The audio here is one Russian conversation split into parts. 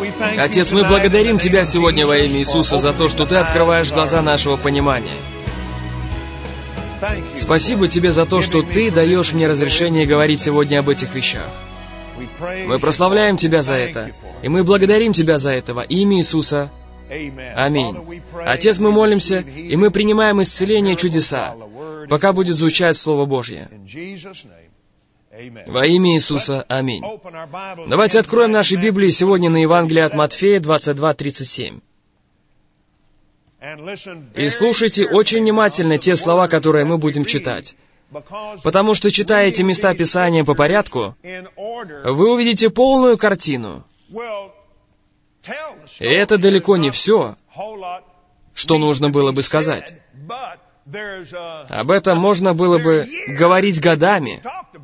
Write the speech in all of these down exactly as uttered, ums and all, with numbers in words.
Отец, мы благодарим Тебя сегодня во имя Иисуса за то, что Ты открываешь глаза нашего понимания. Спасибо Тебе за то, что Ты даешь мне разрешение говорить сегодня об этих вещах. Мы прославляем Тебя за это, и мы благодарим Тебя за это во имя Иисуса. Аминь. Отец, мы молимся, и мы принимаем исцеление и чудеса, пока будет звучать Слово Божье. Во имя Иисуса. Аминь. Давайте откроем наши Библии сегодня на Евангелие от Матфея двадцать два тридцать семь. И слушайте очень внимательно те слова, которые мы будем читать. Потому что, читая эти места Писания по порядку, вы увидите полную картину. И это далеко не все, что нужно было бы сказать. Об этом можно было бы говорить годами.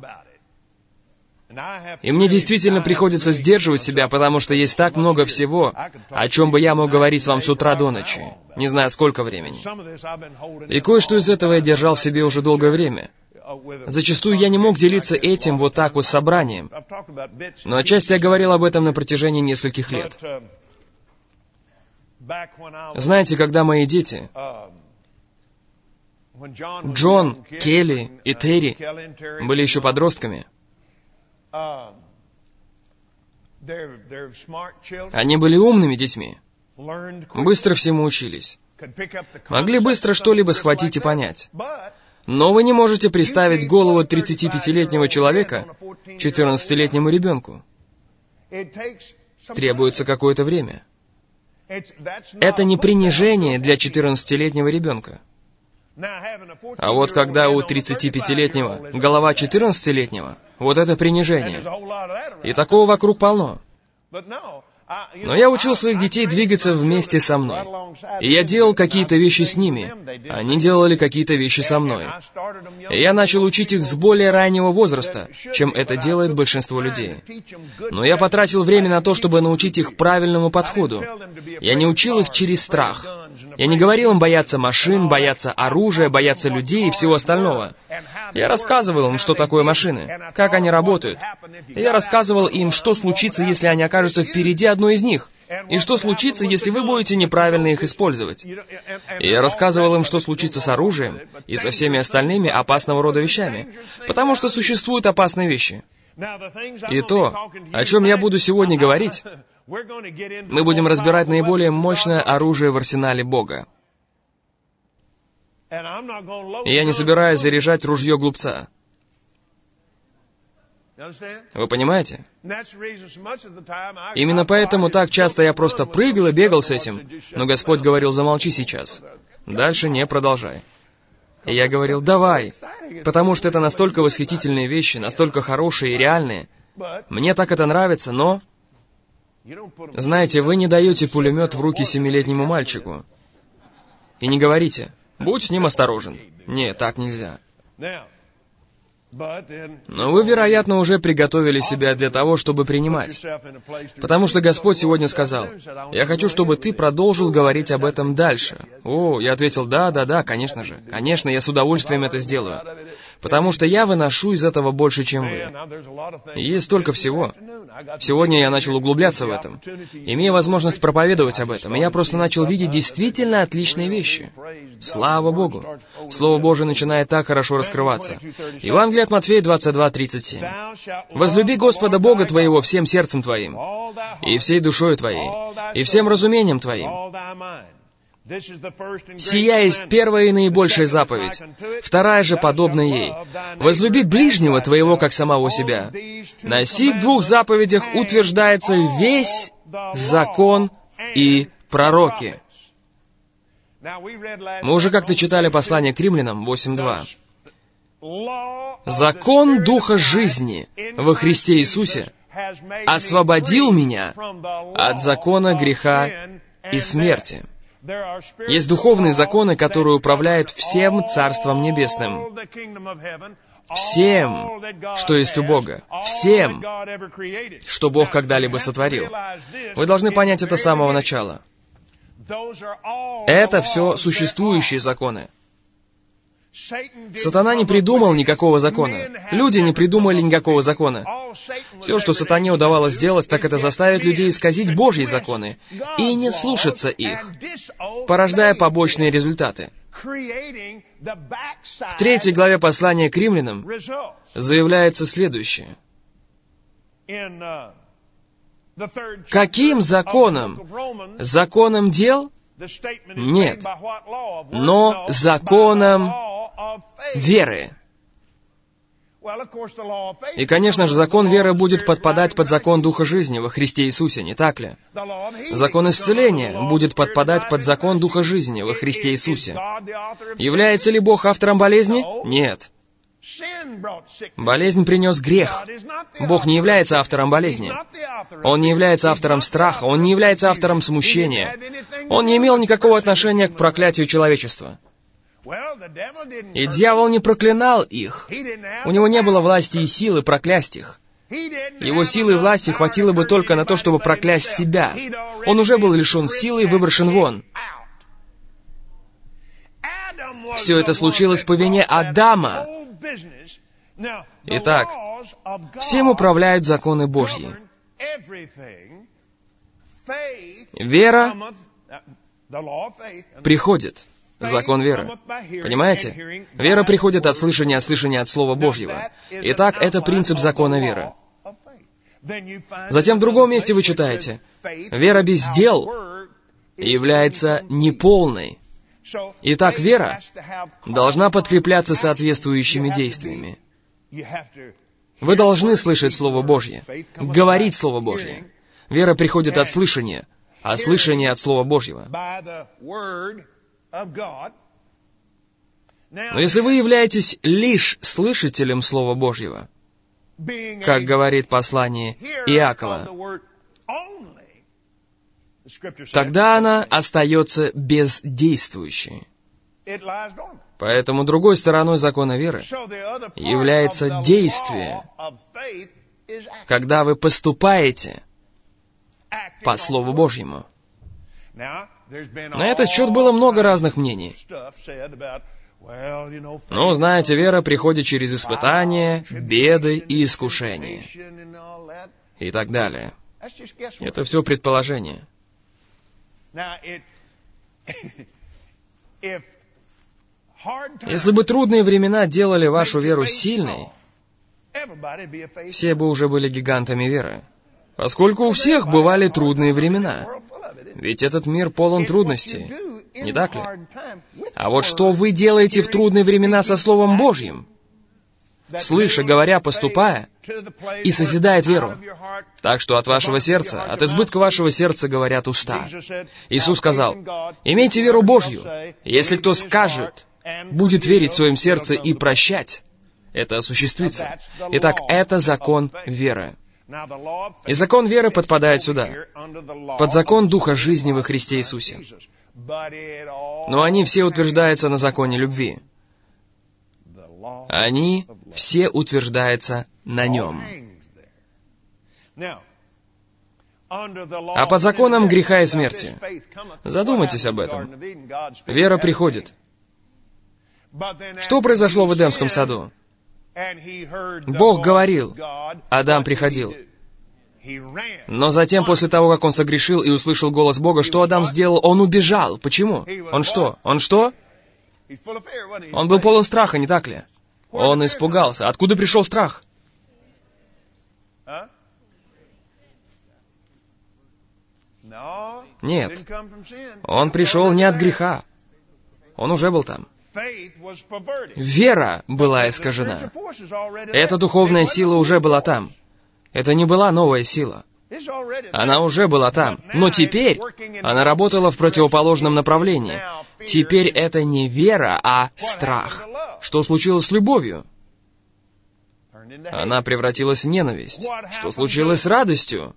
И мне действительно приходится сдерживать себя, потому что есть так много всего, о чем бы я мог говорить вам с утра до ночи, не знаю сколько времени. И кое-что из этого я держал в себе уже долгое время. Зачастую я не мог делиться этим вот так вот с собранием, но отчасти я говорил об этом на протяжении нескольких лет. Знаете, когда мои дети, Джон, Келли и Терри, были еще подростками, они были умными детьми, быстро всему учились, могли быстро что-либо схватить и понять. Но вы не можете представить голову тридцатипятилетнего человека четырнадцатилетнему ребенку. Требуется какое-то время. Это не принижение для четырнадцатилетнего ребенка. А вот когда у тридцатипятилетнего голова четырнадцатилетнего, вот это принижение. И такого вокруг полно. Но я учил своих детей двигаться вместе со мной. И я делал какие-то вещи с ними. Они делали какие-то вещи со мной. И я начал учить их с более раннего возраста, чем это делает большинство людей. Но я потратил время на то, чтобы научить их правильному подходу. Я не учил их через страх. Я не говорил им бояться машин, бояться оружия, бояться людей и всего остального. Я рассказывал им, что такое машины, как они работают. И я рассказывал им, что случится, если они окажутся впереди одной из них. И что случится, если вы будете неправильно их использовать. И я рассказывал им, что случится с оружием и со всеми остальными опасного рода вещами. Потому что существуют опасные вещи. И то, о чем я буду сегодня говорить, мы будем разбирать наиболее мощное оружие в арсенале Бога. И я не собираюсь заряжать ружье глупца. Вы понимаете? Именно поэтому так часто я просто прыгал и бегал с этим, но Господь говорил: замолчи сейчас. Дальше не продолжай. И я говорил: давай, потому что это настолько восхитительные вещи, настолько хорошие и реальные. Мне так это нравится, но... Знаете, вы не даете пулемет в руки семилетнему мальчику. И не говорите: будь с ним осторожен. Нет, так нельзя. Но вы, вероятно, уже приготовили себя для того, чтобы принимать. Потому что Господь сегодня сказал: я хочу, чтобы ты продолжил говорить об этом дальше. О, я ответил: да, да, да, конечно же. Конечно, я с удовольствием это сделаю. Потому что я выношу из этого больше, чем вы. И есть столько всего. Сегодня я начал углубляться в этом, имея возможность проповедовать об этом, и я просто начал видеть действительно отличные вещи. Слава Богу! Слово Божие начинает так хорошо раскрываться. Евангелие от Матфея двадцать два тридцать семь. «Возлюби Господа Бога твоего всем сердцем твоим, и всей душою твоей, и всем разумением твоим. Сия есть первая и наибольшая заповедь, вторая же подобна ей. Возлюби ближнего твоего, как самого себя. На сих двух заповедях утверждается весь закон и пророки». Мы уже как-то читали послание к Римлянам восемь два. «Закон Духа жизни во Христе Иисусе освободил меня от закона греха и смерти». Есть духовные законы, которые управляют всем Царством Небесным. Всем, что есть у Бога. Всем, что Бог когда-либо сотворил. Вы должны понять это с самого начала. Это все существующие законы. Сатана не придумал никакого закона. Люди не придумали никакого закона. Все, что сатане удавалось сделать, так это заставить людей исказить Божьи законы и не слушаться их, порождая побочные результаты. В третьей главе послания к римлянам заявляется следующее. Каким законом? Законом дел? Нет, но законом веры. И, конечно же, закон веры будет подпадать под закон Духа жизни во Христе Иисусе, не так ли? Закон исцеления будет подпадать под закон Духа жизни во Христе Иисусе. Является ли Бог автором болезни? Нет. Болезнь принес грех. Бог не является автором болезни. Он не является автором страха. Он не является автором смущения. Он не имел никакого отношения к проклятию человечества. И дьявол не проклинал их. У него не было власти и силы проклясть их. Его силы и власти хватило бы только на то, чтобы проклясть себя. Он уже был лишен силы и выброшен вон. Все это случилось по вине Адама. Итак, всем управляют законы Божьи. Вера приходит. Закон веры. Понимаете? Вера приходит от слышания, от слышания от Слова Божьего. Итак, это принцип закона веры. Затем в другом месте вы читаете: вера без дел является неполной. Итак, вера должна подкрепляться соответствующими действиями. Вы должны слышать Слово Божье, говорить Слово Божье. Вера приходит от слышания, а слышание от Слова Божьего. Но если вы являетесь лишь слышателем Слова Божьего, как говорит послание Иакова, тогда она остается бездействующей. Поэтому другой стороной закона веры является действие, когда вы поступаете по Слову Божьему. На этот счет было много разных мнений. Ну, знаете, вера приходит через испытания, беды и искушения. И так далее. Это все предположение. Если бы трудные времена делали вашу веру сильной, все бы уже были гигантами веры. Поскольку у всех бывали трудные времена. Ведь этот мир полон трудностей, не так ли? А вот что вы делаете в трудные времена со Словом Божьим? Слыша, говоря, поступая, и созидает веру. Так что от вашего сердца, от избытка вашего сердца говорят уста. Иисус сказал: «Имейте веру Божью. Если кто скажет, будет верить в своем сердце и прощать, это осуществится». Итак, это закон веры. И закон веры подпадает сюда, под закон Духа жизни во Христе Иисусе. Но они все утверждаются на законе любви. Они все утверждаются на нем. А под законом греха и смерти, задумайтесь об этом. Вера приходит. Что произошло в Эдемском саду? Бог говорил, Адам приходил. Но затем, после того, как он согрешил и услышал голос Бога, что Адам сделал? Он убежал. Почему? Он что? Он что? Он был полон страха, не так ли? Он испугался. Откуда пришел страх? Нет. Он пришел не от греха. Он уже был там. Вера была искажена. Эта духовная сила уже была там. Это не была новая сила. Она уже была там. Но теперь она работала в противоположном направлении. Теперь это не вера, а страх. Что случилось с любовью? Она превратилась в ненависть. Что случилось с радостью?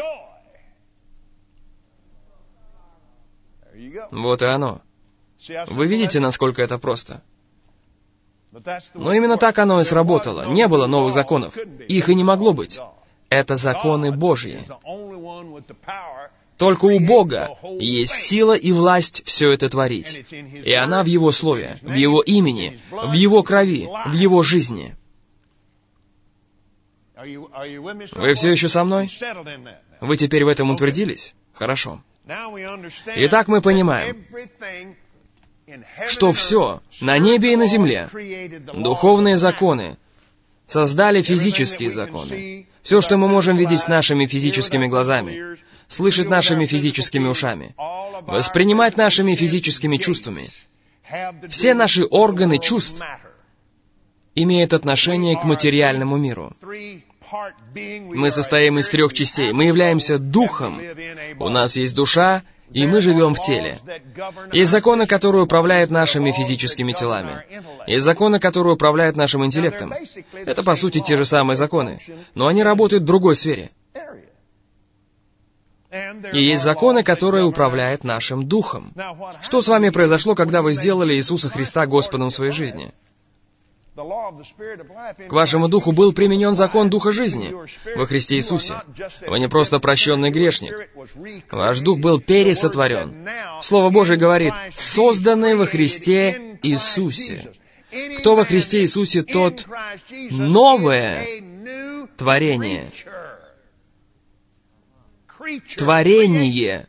Вот и оно. Вы видите, насколько это просто? Но именно так оно и сработало. Не было новых законов. Их и не могло быть. Это законы Божьи. Только у Бога есть сила и власть все это творить. И она в Его Слове, в Его имени, в Его крови, в Его жизни. Вы все еще со мной? Вы теперь в этом утвердились? Хорошо. Итак, мы понимаем, что все на небе и на земле, духовные законы, создали физические законы. Все, что мы можем видеть нашими физическими глазами, слышать нашими физическими ушами, воспринимать нашими физическими чувствами, все наши органы чувств имеют отношение к материальному миру. Мы состоим из трех частей. Мы являемся духом. У нас есть душа, и мы живем в теле. Есть законы, которые управляют нашими физическими телами. Есть законы, которые управляют нашим интеллектом. Это, по сути, те же самые законы, но они работают в другой сфере. И есть законы, которые управляют нашим духом. Что с вами произошло, когда вы сделали Иисуса Христа Господом своей жизни? К вашему духу был применен закон Духа жизни во Христе Иисусе. Вы не просто прощенный грешник. Ваш дух был пересотворен. Слово Божие говорит, созданный во Христе Иисусе. Кто во Христе Иисусе, тот новое творение. Творение.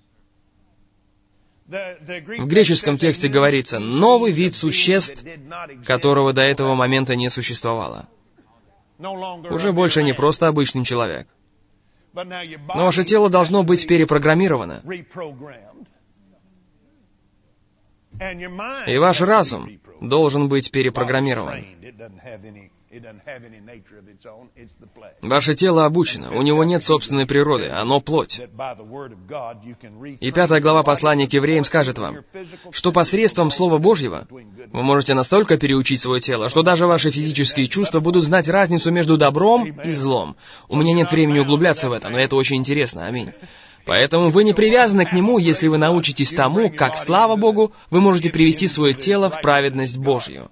В греческом тексте говорится «новый вид существ, которого до этого момента не существовало». Уже больше не просто обычный человек. Но ваше тело должно быть перепрограммировано. И ваш разум должен быть перепрограммирован. Ваше тело обучено, у него нет собственной природы, оно плоть. И пятая глава послания к евреям скажет вам, что посредством Слова Божьего вы можете настолько переучить свое тело, что даже ваши физические чувства будут знать разницу между добром и злом. У меня нет времени углубляться в это, но это очень интересно, аминь. Поэтому вы не привязаны к нему, если вы научитесь тому, как, слава Богу, вы можете привести свое тело в праведность Божью.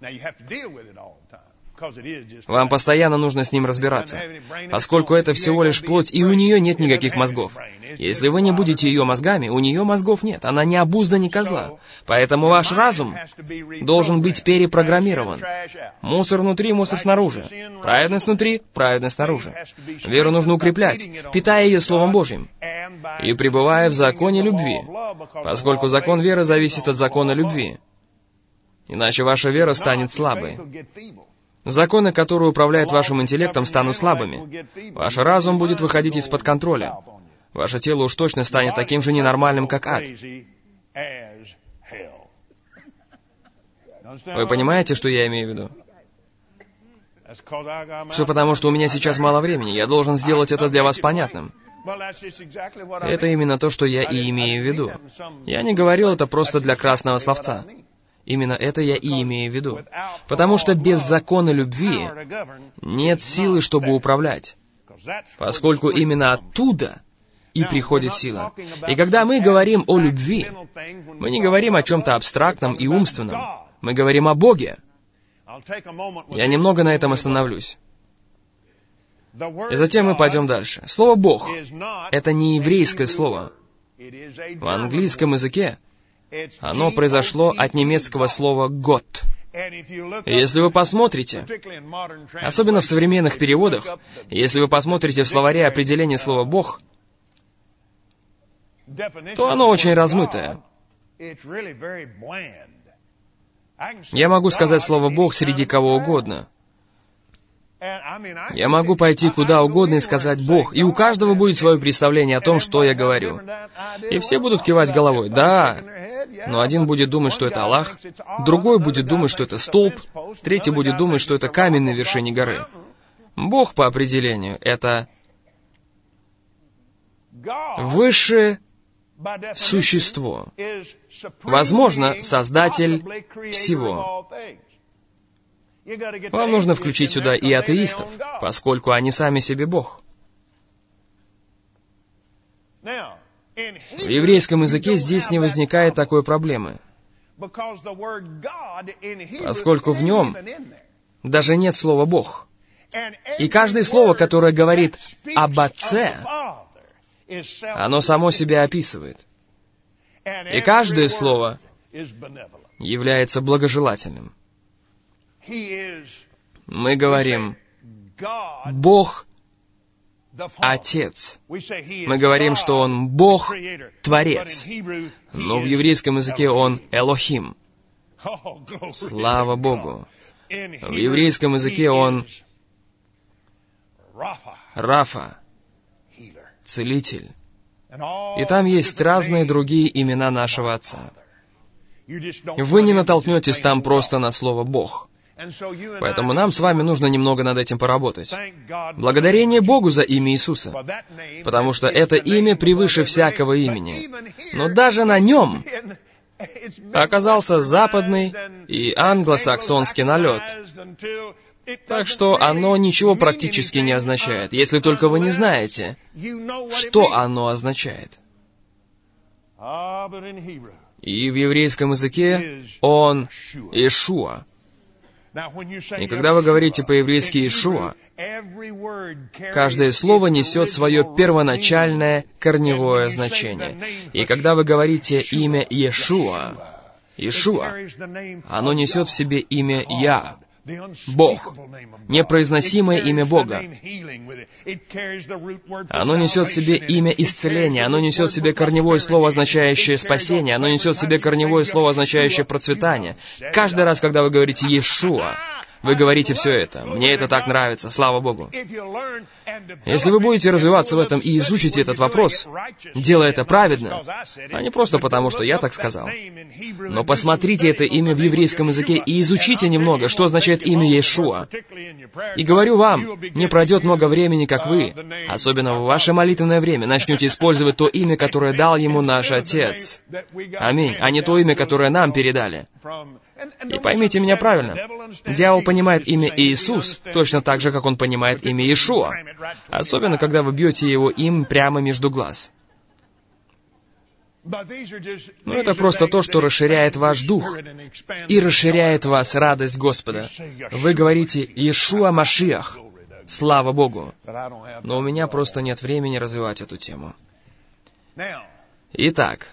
Вам постоянно нужно с ним разбираться, поскольку это всего лишь плоть, и у нее нет никаких мозгов. Если вы не будете ее мозгами, у нее мозгов нет, она не обузда, ни козла. Поэтому ваш разум должен быть перепрограммирован. Мусор внутри, мусор снаружи. Праведность внутри, праведность снаружи. Веру нужно укреплять, питая ее Словом Божьим, и пребывая в законе любви, поскольку закон веры зависит от закона любви. Иначе ваша вера станет слабой. Законы, которые управляют вашим интеллектом, станут слабыми. Ваш разум будет выходить из-под контроля. Ваше тело уж точно станет таким же ненормальным, как ад. Вы понимаете, что я имею в виду? Все потому, что у меня сейчас мало времени. Я должен сделать это для вас понятным. Это именно то, что я и имею в виду. Я не говорил это просто для красного словца. Именно это я и имею в виду. Потому что без закона любви нет силы, чтобы управлять. Поскольку именно оттуда и приходит сила. И когда мы говорим о любви, мы не говорим о чем-то абстрактном и умственном. Мы говорим о Боге. Я немного на этом остановлюсь. И затем мы пойдем дальше. Слово «Бог» — это не еврейское слово. В английском языке оно произошло от немецкого слова «гот». Если вы посмотрите, особенно в современных переводах, если вы посмотрите в словаре определение слова «Бог», то оно очень размытое. Я могу сказать слово «Бог» среди кого угодно. Я могу пойти куда угодно и сказать «Бог», и у каждого будет свое представление о том, что я говорю. И все будут кивать головой «Да». Но один будет думать, что это Аллах, другой будет думать, что это столб, третий будет думать, что это камень на вершине горы. Бог по определению — это высшее существо. Возможно, Создатель всего. Вам нужно включить сюда и атеистов, поскольку они сами себе Бог. В еврейском языке здесь не возникает такой проблемы, поскольку в нем даже нет слова «Бог». И каждое слово, которое говорит об Отце, оно само себя описывает. И каждое слово является благожелательным. Мы говорим, Бог Отец. Мы говорим, что Он Бог, Творец. Но в еврейском языке Он Элохим. Слава Богу. В еврейском языке Он Рафа, Целитель. И там есть разные другие имена нашего Отца. Вы не натолкнетесь там просто на слово «Бог». Поэтому нам с вами нужно немного над этим поработать. Благодарение Богу за имя Иисуса, потому что это имя превыше всякого имени. Но даже на нем оказался западный и англосаксонский налет. Так что оно ничего практически не означает, если только вы не знаете, что оно означает. И в еврейском языке он Иешуа. И когда вы говорите по-еврейски «Иешуа», каждое слово несет свое первоначальное корневое значение. И когда вы говорите имя Иешуа, Иешуа, оно несет в себе имя Я, Бог, непроизносимое имя Бога. Оно несет в себе имя исцеления, оно несет в себе корневое слово, означающее спасение, оно несет в себе корневое слово, означающее процветание. Каждый раз, когда вы говорите «Иешуа», вы говорите все это. Мне это так нравится, слава Богу. Если вы будете развиваться в этом и изучите этот вопрос, делая это праведно, а не просто потому, что я так сказал, но посмотрите это имя в еврейском языке и изучите немного, что означает имя Иешуа. И говорю вам, не пройдет много времени, как вы, особенно в ваше молитвенное время, начнете использовать то имя, которое дал ему наш Отец. Аминь. А не то имя, которое нам передали. И поймите меня правильно, дьявол понимает имя Иисус точно так же, как он понимает имя Иешуа, особенно когда вы бьете его им прямо между глаз. Но это просто то, что расширяет ваш дух и расширяет вас радость Господа. Вы говорите «Иешуа Машиах». Слава Богу. Но у меня просто нет времени развивать эту тему. Итак,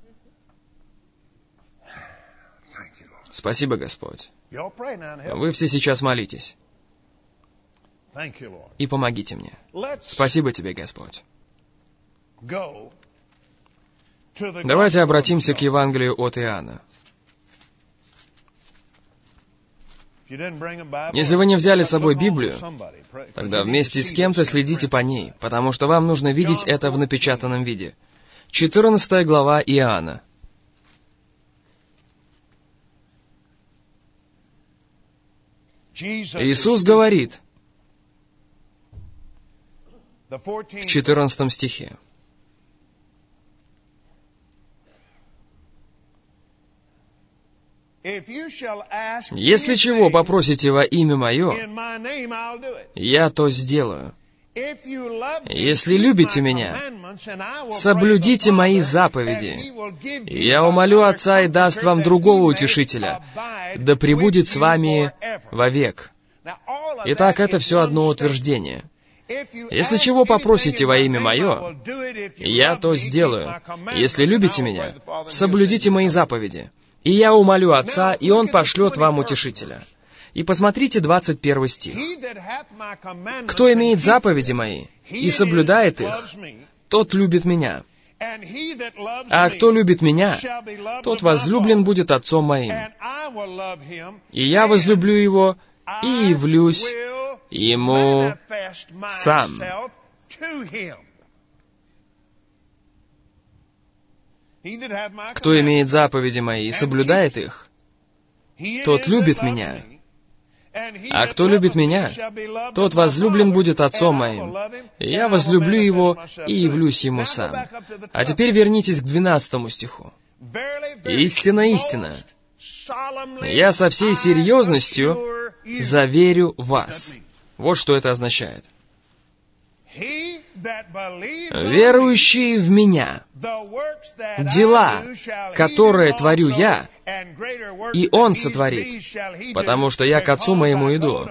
спасибо, Господь. Вы все сейчас молитесь. И помогите мне. Спасибо Тебе, Господь. Давайте обратимся к Евангелию от Иоанна. Если вы не взяли с собой Библию, тогда вместе с кем-то следите по ней, потому что вам нужно видеть это в напечатанном виде. четырнадцатая глава Иоанна. Иисус говорит в четырнадцатом стихе: «Если чего попросите во имя Мое, Я то сделаю. Если любите Меня, соблюдите Мои заповеди. Я умолю Отца и даст вам другого утешителя, да пребудет с вами вовек». Итак, это все одно утверждение. Если чего попросите во имя Мое, Я то сделаю. Если любите Меня, соблюдите Мои заповеди. И Я умолю Отца, и Он пошлет вам утешителя. И посмотрите двадцать первый стих. «Кто имеет заповеди Мои и соблюдает их, тот любит Меня. А кто любит Меня, тот возлюблен будет Отцом Моим. И Я возлюблю его и явлюсь ему сам». «Кто имеет заповеди Мои и соблюдает их, тот любит Меня. А кто любит Меня, тот возлюблен будет Отцом Моим. И Я возлюблю его и явлюсь ему сам». А теперь вернитесь к двенадцатому стиху. «Истинно, истинно, Я со всей серьезностью заверю вас». Вот что это означает. «Верующий в Меня, дела, которые творю Я, и Он сотворит, потому что Я к Отцу Моему иду.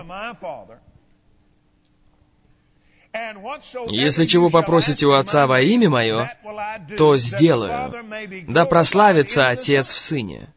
Если чего попросите у Отца во имя Мое, то сделаю, да прославится Отец в Сыне».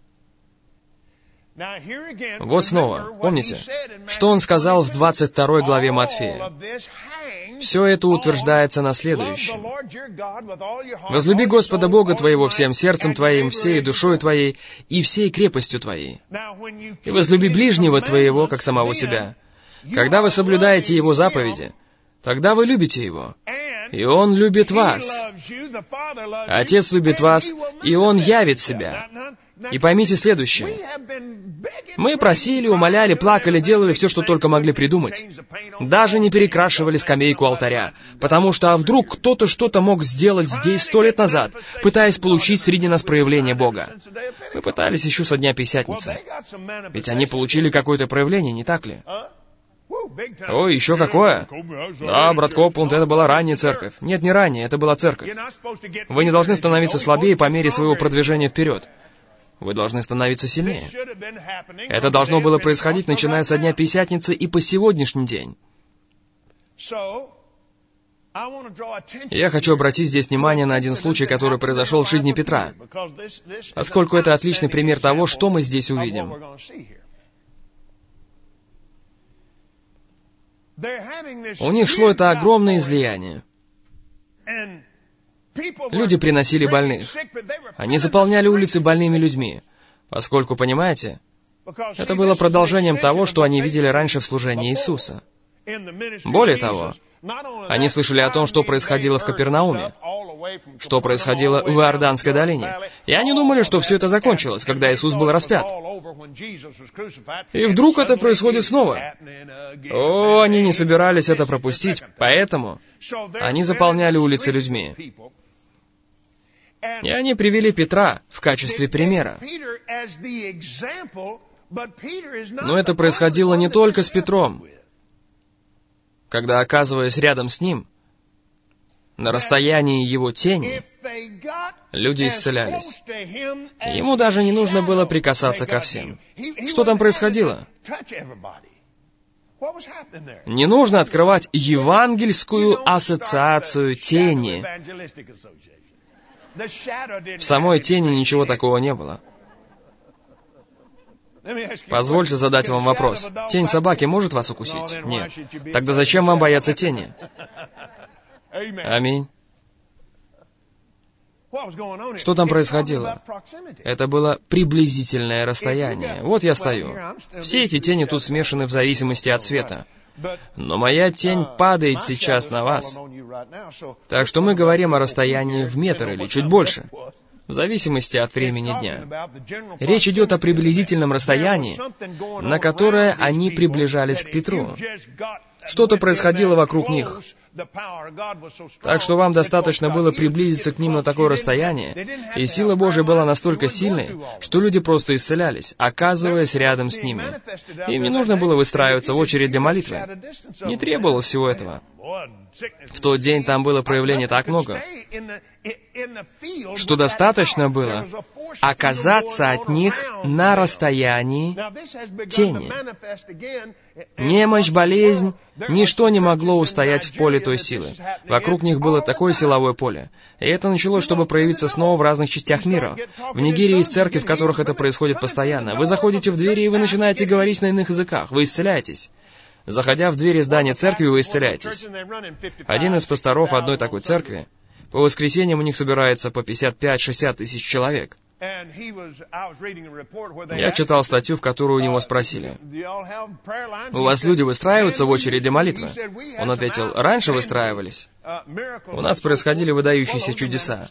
Вот снова, помните, что Он сказал в двадцать второй главе Матфея? Все это утверждается на следующем. «Возлюби Господа Бога твоего всем сердцем твоим, всей душой твоей и всей крепостью твоей. И возлюби ближнего твоего, как самого себя. Когда вы соблюдаете Его заповеди, тогда вы любите Его, и Он любит вас. Отец любит вас, и Он явит себя». И поймите следующее. Мы просили, умоляли, плакали, делали все, что только могли придумать. Даже не перекрашивали скамейку алтаря, потому что а вдруг кто-то что-то мог сделать здесь сто лет назад, пытаясь получить среди нас проявление Бога. Мы пытались еще со дня Пятидесятницы. Ведь они получили какое-то проявление, не так ли? О, еще какое? Да, брат Копланд, это была ранняя церковь. Нет, не ранняя, это была церковь. Вы не должны становиться слабее по мере своего продвижения вперед. Вы должны становиться сильнее. Это должно было происходить, начиная со дня Пятидесятницы и по сегодняшний день. Я хочу обратить здесь внимание на один случай, который произошел в жизни Петра, поскольку это отличный пример того, что мы здесь увидим. У них шло это огромное излияние. Люди приносили больных. Они заполняли улицы больными людьми, поскольку, понимаете, это было продолжением того, что они видели раньше в служении Иисуса. Более того, они слышали о том, что происходило в Капернауме, что происходило в Иорданской долине. И они думали, что все это закончилось, когда Иисус был распят. И вдруг это происходит снова. О, они не собирались это пропустить, поэтому они заполняли улицы людьми. И они привели Петра в качестве примера. Но это происходило не только с Петром. Когда, оказываясь рядом с ним, на расстоянии его тени, люди исцелялись. Ему даже не нужно было прикасаться ко всем. Что там происходило? Не нужно открывать евангельскую ассоциацию тени. В самой тени ничего такого не было. Позвольте задать вам вопрос. Тень собаки может вас укусить? Нет. Тогда зачем вам бояться тени? Аминь. Что там происходило? Это было приблизительное расстояние. Вот я стою. Все эти тени тут смешаны в зависимости от цвета. Но моя тень падает сейчас на вас. Так что мы говорим о расстоянии в метр или чуть больше, в зависимости от времени дня. Речь идет о приблизительном расстоянии, на которое они приближались к Петру. Что-то происходило вокруг них. Так что вам достаточно было приблизиться к ним на такое расстояние, и сила Божья была настолько сильной, что люди просто исцелялись, оказываясь рядом с ними. Им не нужно было выстраиваться в очередь для молитвы. Не требовалось всего этого. В тот день там было проявлений так много, что достаточно было оказаться от них на расстоянии тени. Немощь, болезнь, ничто не могло устоять в поле той силы. Вокруг них было такое силовое поле. И это началось, чтобы проявиться снова в разных частях мира. В Нигерии есть церкви, в которых это происходит постоянно. Вы заходите в двери, и вы начинаете говорить на иных языках. Вы исцеляетесь. Заходя в двери здания церкви, вы исцеляетесь. Один из пасторов одной такой церкви, по воскресеньям у них собирается по пятьдесят пять — шестьдесят тысяч человек. Я читал статью, в которой у него спросили: «У вас люди выстраиваются в очередь для молитвы?» Он ответил: «Раньше выстраивались. У нас происходили выдающиеся чудеса».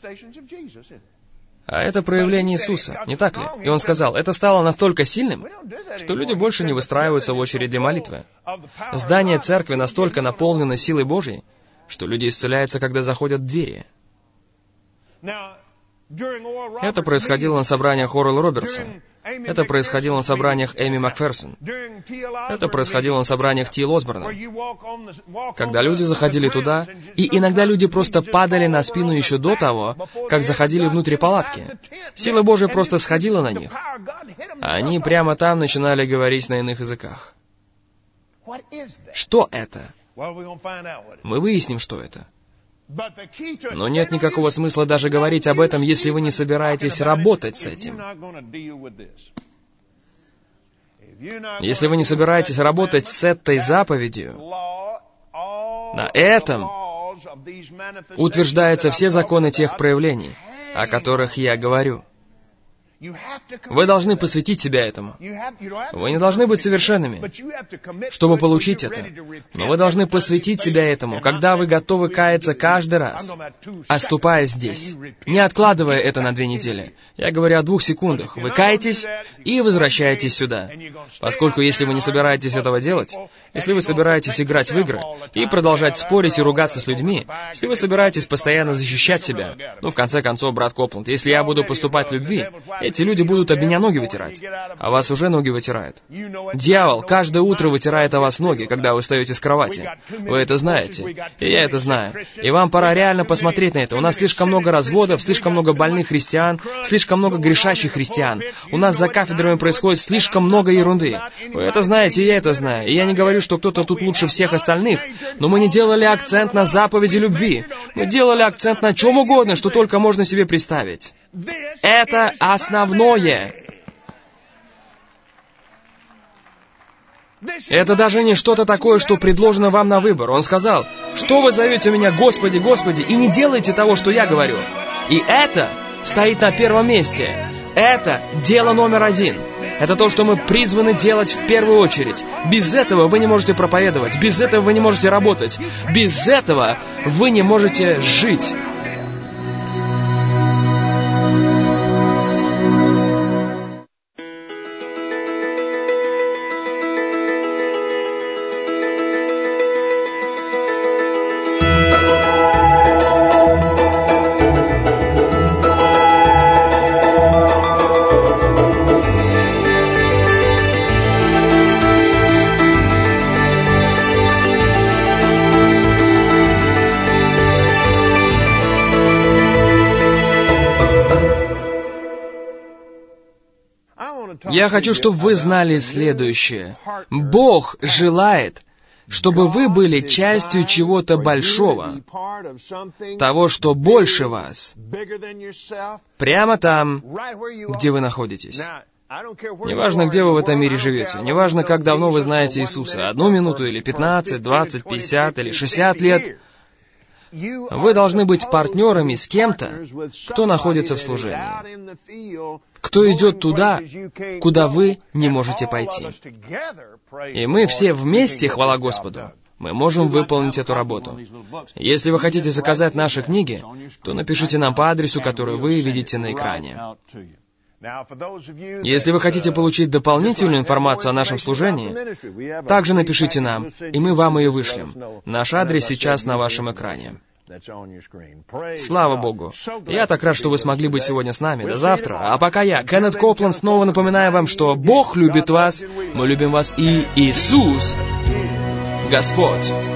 А это проявление Иисуса, не так ли? И он сказал, это стало настолько сильным, что люди больше не выстраиваются в очередь для молитвы. Здание церкви настолько наполнено силой Божьей, что люди исцеляются, когда заходят в двери. Это происходило на собраниях Орла Робертса. Это происходило на собраниях Эми Макферсон. Это происходило на собраниях Ти Л Осборна. Когда люди заходили туда, и иногда люди просто падали на спину еще до того, как заходили внутрь палатки. Сила Божия просто сходила на них. Они прямо там начинали говорить на иных языках. Что это? Мы выясним, что это. Но нет никакого смысла даже говорить об этом, если вы не собираетесь работать с этим. Если вы не собираетесь работать с этой заповедью, На этом утверждаются все законы тех проявлений, о которых я говорю. Вы должны посвятить себя этому. Вы не должны быть совершенными, чтобы получить это. Но вы должны посвятить себя этому, когда вы готовы каяться каждый раз, оступая здесь, не откладывая это на две недели. Я говорю о двух секундах. Вы каетесь и возвращаетесь сюда. Поскольку если вы не собираетесь этого делать, если вы собираетесь играть в игры и продолжать спорить и ругаться с людьми, если вы собираетесь постоянно защищать себя, ну, в конце концов, брат Копланд, если я буду поступать в любви, эти люди будут об меня ноги вытирать. А вас уже ноги вытирают. Дьявол каждое утро вытирает о вас ноги, когда вы встаете с кровати. Вы это знаете. И я это знаю. И вам пора реально посмотреть на это. У нас слишком много разводов, слишком много больных христиан, слишком много грешащих христиан. У нас за кафедрами происходит слишком много ерунды. Вы это знаете, и я это знаю. И я не говорю, что кто-то тут лучше всех остальных, но мы не делали акцент на заповеди любви. Мы делали акцент на чем угодно, что только можно себе представить. Это основное. Это даже не что-то такое, что предложено вам на выбор. Он сказал, что вы зовете меня Господи, Господи, и не делаете того, что я говорю. И это стоит на первом месте. Это дело номер один. Это то, что мы призваны делать в первую очередь. Без этого вы не можете проповедовать. Без этого вы не можете работать. Без этого вы не можете жить. Я хочу, чтобы вы знали следующее. Бог желает, чтобы вы были частью чего-то большого, того, что больше вас, прямо там, где вы находитесь. Неважно, где вы в этом мире живете, неважно, как давно вы знаете Иисуса, одну минуту или пятнадцать, двадцать, пятьдесят или шестьдесят лет, вы должны быть партнерами с кем-то, кто находится в служении, кто идет туда, куда вы не можете пойти. И мы все вместе, хвала Господу, мы можем выполнить эту работу. Если вы хотите заказать наши книги, то напишите нам по адресу, который вы видите на экране. Если вы хотите получить дополнительную информацию о нашем служении, также напишите нам, и мы вам ее вышлем. Наш адрес сейчас на вашем экране. Слава Богу! Я так рад, что вы смогли быть сегодня с нами. До завтра. А пока я, Кеннет Копланд, снова напоминаю вам, что Бог любит вас, мы любим вас, и Иисус Господь.